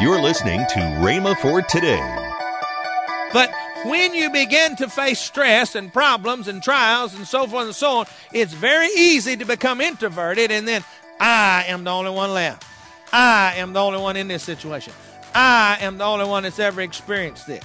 You're listening to Rhema for Today. But when you begin to face stress and problems and trials and so forth and so on, it's very easy to become introverted and then, I am the only one left. I am the only one in this situation. I am the only one that's ever experienced this.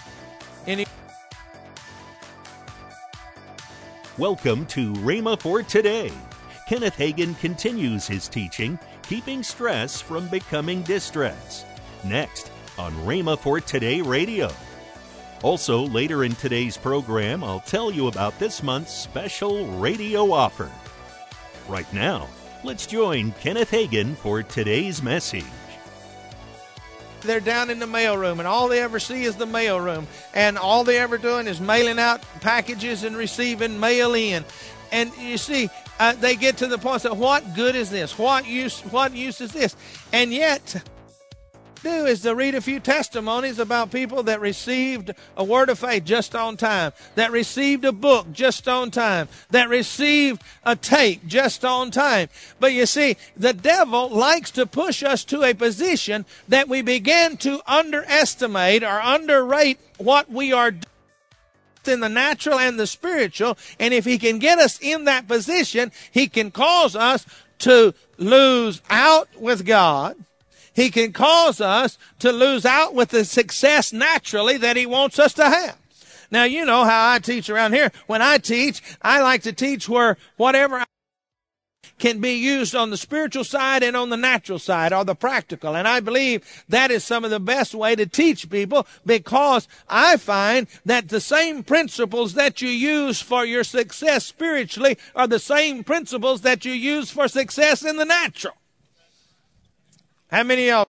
Welcome to Rhema for Today. Kenneth Hagin continues his teaching, Keeping Stress from Becoming Distress. Next on Rhema for Today Radio. Also, later in today's program, I'll tell you about this month's special radio offer. Right now, let's join Kenneth Hagin for today's message. They're down in the mailroom, and all they ever see is the mailroom, and all they ever doing is mailing out packages and receiving mail in. And you see, they get to the point that what good is this? What use is this? And yet, do is to read a few testimonies about people that received a word of faith just on time, that received a book just on time, that received a tape just on time. But you see, the devil likes to push us to a position that we begin to underestimate or underrate what we are doing in the natural and the spiritual. And if he can get us in that position, he can cause us to lose out with God. He can cause us to lose out with the success naturally that he wants us to have. Now, you know how I teach around here. When I teach, I like to teach where whatever can be used on the spiritual side and on the natural side, or the practical. And I believe that is some of the best way to teach people, because I find that the same principles that you use for your success spiritually are the same principles that you use for success in the natural. How many of y'all?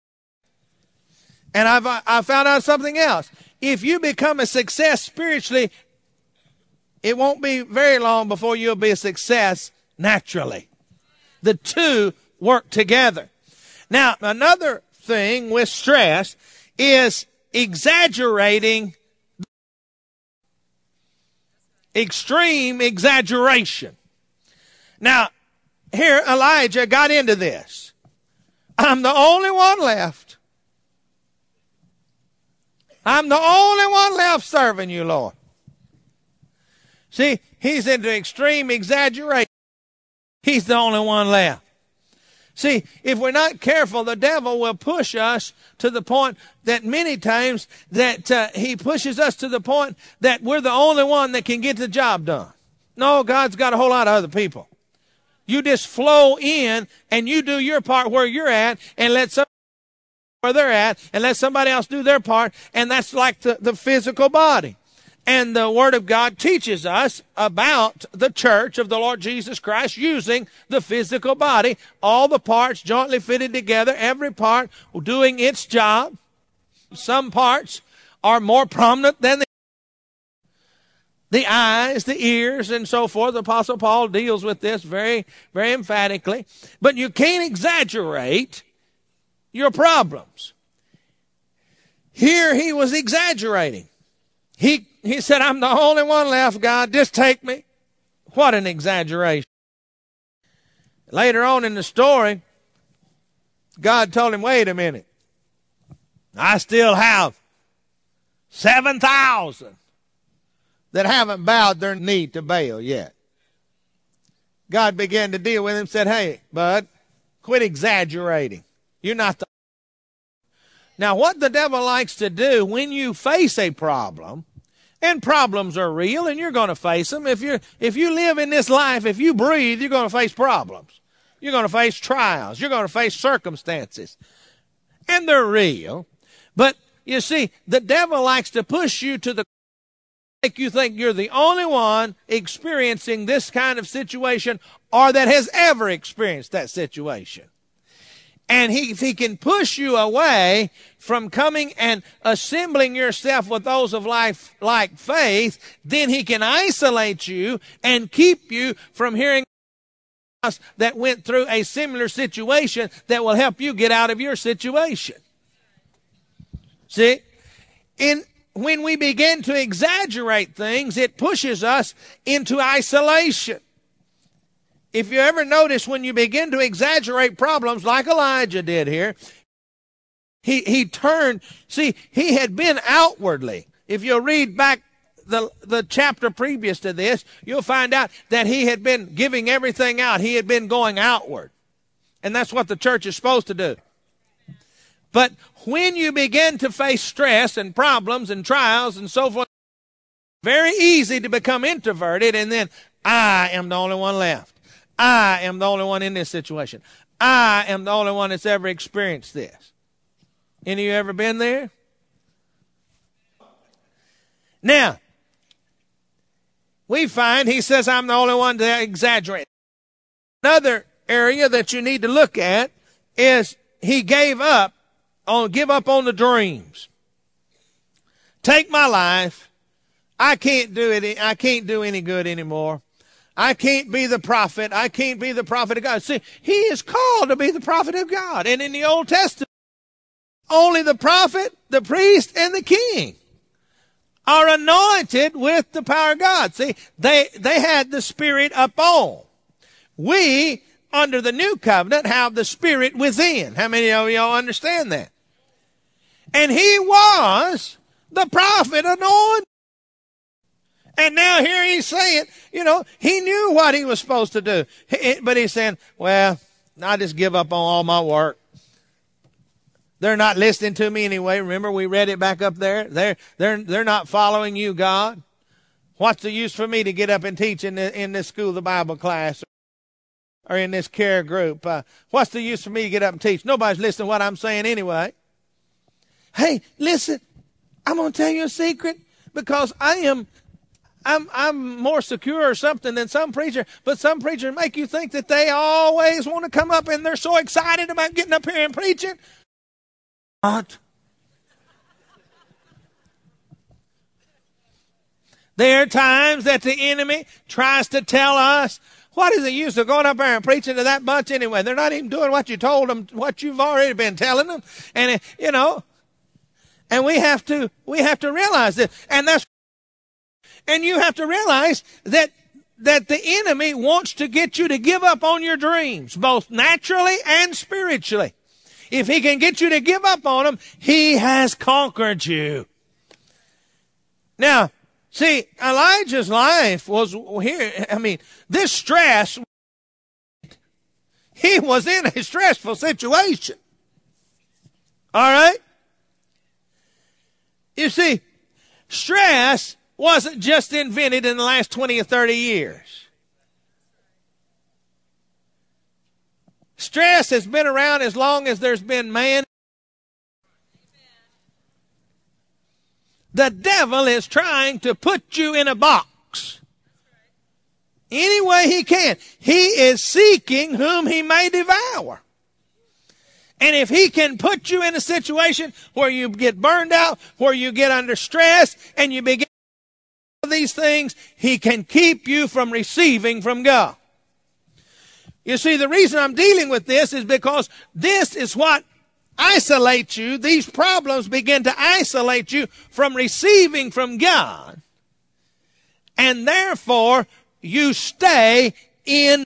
And I found out something else. If you become a success spiritually, it won't be very long before you'll be a success naturally. The two work together. Now, another thing with stress is exaggerating, extreme exaggeration. Now, here Elijah got into this. I'm the only one left. I'm the only one left serving you, Lord. See, he's into extreme exaggeration. He's the only one left. See, if we're not careful, the devil will push us to the point that many times that he pushes us to the point that we're the only one that can get the job done. No, God's got a whole lot of other people. You just flow in and you do your part where you're at, and let somebody where they're at, and let somebody else do their part. And that's like the physical body. And the Word of God teaches us about the church of the Lord Jesus Christ using the physical body, all the parts jointly fitted together, every part doing its job. Some parts are more prominent than the eyes, the ears, and so forth. The Apostle Paul deals with this very, very emphatically. But you can't exaggerate your problems. Here he was exaggerating. He said, I'm the only one left, God, just take me. What an exaggeration. Later on in the story, God told him, wait a minute. I still have 7,000 that haven't bowed their knee to Baal yet. God began to deal with him and said, hey, bud, quit exaggerating. You're not the... Now, what the devil likes to do when you face a problem, and problems are real and you're going to face them. If you live in this life, if you breathe, you're going to face problems. You're going to face trials. You're going to face circumstances. And they're real. But you see, the devil likes to push you to the make you think you're the only one experiencing this kind of situation, or that has ever experienced that situation. And if he can push you away from coming and assembling yourself with those of life like faith, then he can isolate you and keep you from hearing us that went through a similar situation that will help you get out of your situation. See? When we begin to exaggerate things, it pushes us into isolation. If you ever notice, when you begin to exaggerate problems like Elijah did here, He turned. See, he had been outwardly. If you'll read back the chapter previous to this, you'll find out that he had been giving everything out. He had been going outward. And that's what the church is supposed to do. But when you begin to face stress and problems and trials and so forth, very easy to become introverted, and then I am the only one left. I am the only one in this situation. I am the only one that's ever experienced this. Any of you ever been there? Now, we find he says, I'm the only one to exaggerate. Another area that you need to look at is he give up on the dreams. Take my life. I can't do it. I can't do any good anymore. I can't be the prophet. I can't be the prophet of God. See, he is called to be the prophet of God. And in the Old Testament, only the prophet, the priest, and the king are anointed with the power of God. See, they had the Spirit upon. We, under the new covenant, have the Spirit within. How many of y'all understand that? And he was the prophet anointed. And now here he's saying, he knew what he was supposed to do. But he's saying, well, I just give up on all my work. They're not listening to me anyway. Remember, we read it back up there. They're not following you, God. What's the use for me to get up and teach in this school, the Bible class, or in this care group? What's the use for me to get up and teach? Nobody's listening to what I'm saying anyway. Hey, listen, I'm going to tell you a secret, because I'm more secure or something than some preacher, but some preachers make you think that they always want to come up and they're so excited about getting up here and preaching. Not. There are times that the enemy tries to tell us, what is the use of going up there and preaching to that bunch anyway? They're not even doing what you told them, what you've already been telling them. And, and we have to realize that. And you have to realize that the enemy wants to get you to give up on your dreams, both naturally and spiritually. If he can get you to give up on them, he has conquered you. Now, see, Elijah's life was here. This stress, he was in a stressful situation. All right? You see, stress wasn't just invented in the last 20 or 30 years. Stress has been around as long as there's been man. The devil is trying to put you in a box any way he can. He is seeking whom he may devour. And if he can put you in a situation where you get burned out, where you get under stress, and you begin these things, he can keep you from receiving from God. You see, the reason I'm dealing with this is because this is what isolates you. These problems begin to isolate you from receiving from God. And therefore, you stay in.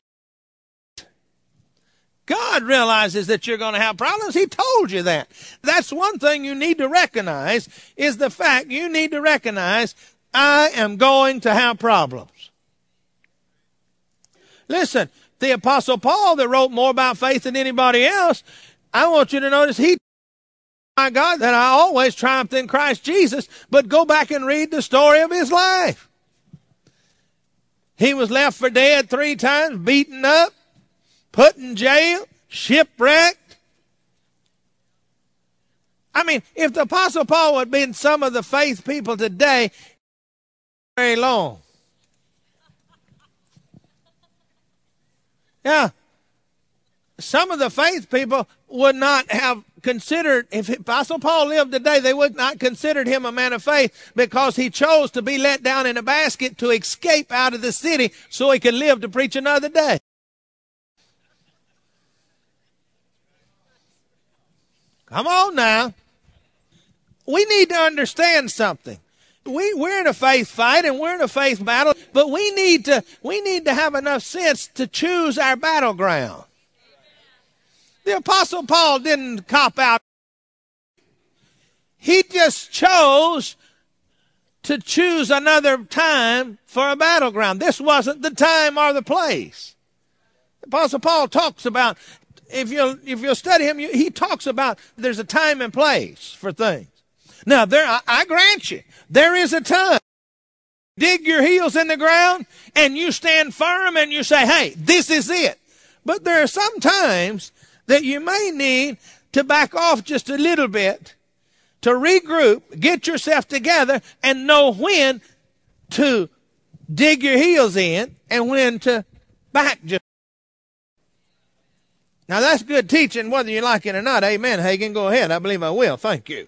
God realizes that you're going to have problems. He told you that. That's one thing you need to recognize, is the fact you need to recognize, I am going to have problems. Listen, the Apostle Paul, that wrote more about faith than anybody else, I want you to notice my God, that I always triumphed in Christ Jesus. But go back and read the story of his life. He was left for dead 3 times, beaten up, put in jail, shipwrecked. If the Apostle Paul had been some of the faith people today, very long. Yeah. Some of the faith people would not have considered, if Apostle Paul lived today, they would not consider him a man of faith, because he chose to be let down in a basket to escape out of the city so he could live to preach another day. Come on now. We need to understand something. We're in a faith fight and we're in a faith battle, but we need to have enough sense to choose our battleground. The Apostle Paul didn't cop out He just chose to choose another time for a battleground. This wasn't the time or the place. Apostle Paul talks about, if you'll study him, he talks about there's a time and place for things. Now, I grant you, there is a time. Dig your heels in the ground and you stand firm and you say, hey, this is it. But there are some times that you may need to back off just a little bit, to regroup, get yourself together, and know when to dig your heels in and when to back just. Now that's good teaching whether you like it or not. Amen, Hagin. Go ahead. I believe I will. Thank you.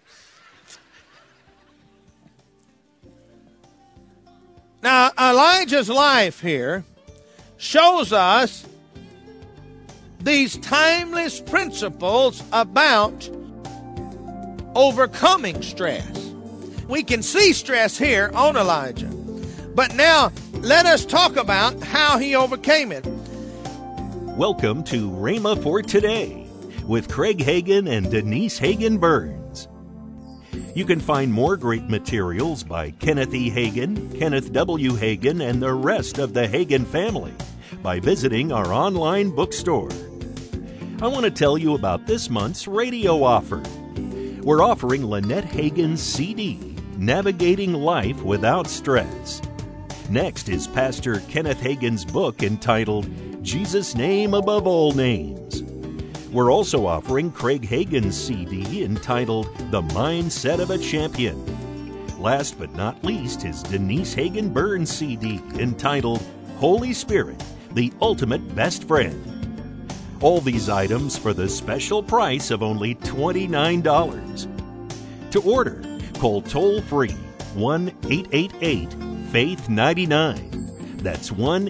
Now Elijah's life here shows us these timeless principles about overcoming stress. We can see stress here on Elijah. But now let us talk about how he overcame it. Welcome to Rhema for Today with Craig Hagin and Denise Hagin Burns. You can find more great materials by Kenneth E. Hagin, Kenneth W. Hagin, and the rest of the Hagin family by visiting our online bookstore. I want to tell you about this month's radio offer. We're offering Lynette Hagin's CD, Navigating Life Without Stress. Next is Pastor Kenneth Hagin's book entitled Jesus' Name Above All Names. We're also offering Craig Hagin's CD entitled The Mindset of a Champion. Last but not least is Denise Hagin Burns' CD entitled Holy Spirit, the Ultimate Best Friend. All these items for the special price of only $29. To order, call toll-free 1-888-FAITH-99. That's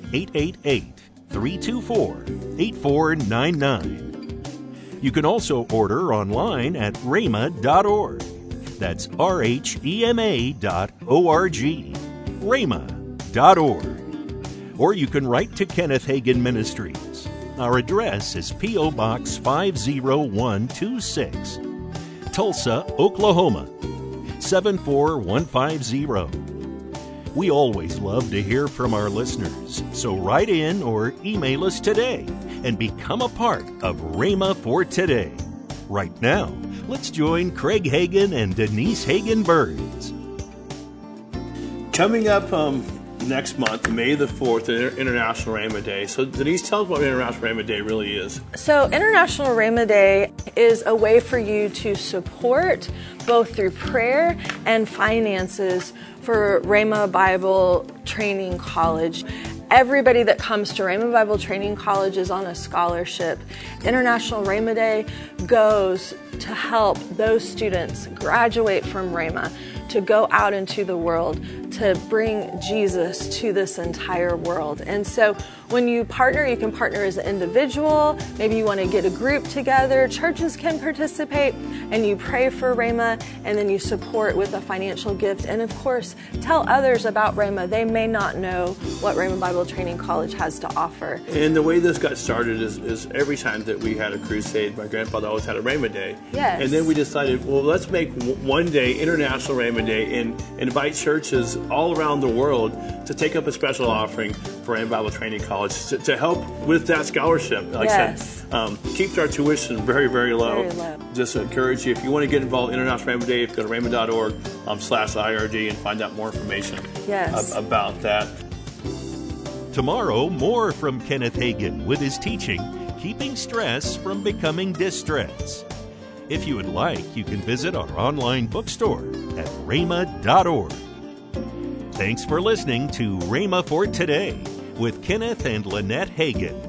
1-888-324-8499. You can also order online at rhema.org. That's RHEMA.org. rhema.org. Or you can write to Kenneth Hagin Ministries. Our address is P.O. Box 50126, Tulsa, Oklahoma, 74150. We always love to hear from our listeners, so write in or email us today and become a part of Rhema for Today. Right now, let's join Craig Hagin and Denise Hagin Burns. Coming up next month, May the 4th, International Rhema Day. So Denise, tell us what International Rhema Day really is. So International Rhema Day is a way for you to support, both through prayer and finances, for Rhema Bible Training College. Everybody that comes to Rhema Bible Training College is on a scholarship. International Rhema Day goes to help those students graduate from Rhema, to go out into the world, to bring Jesus to this entire world. And so when you partner, you can partner as an individual. Maybe you want to get a group together. Churches can participate, and you pray for Rhema, and then you support with a financial gift. And of course, tell others about Rhema. They may not know what Rhema Bible Training College has to offer. And the way this got started is every time that we had a crusade, my grandfather always had a Rhema Day. Yes. And then we decided, well, let's make one day International Rhema Day and invite churches all around the world to take up a special offering for Rhema Bible Training College to help with that scholarship. Like yes. I said, keeps our tuition very, very low. Very low. Just encourage you, if you want to get involved in International Rhema Day, go to rhema.org/IRD and find out more information about that. Tomorrow, more from Kenneth Hagin with his teaching, Keeping Stress from Becoming Distress. If you would like, you can visit our online bookstore at rhema.org. Thanks for listening to Rhema for Today with Kenneth and Lynette Hagin.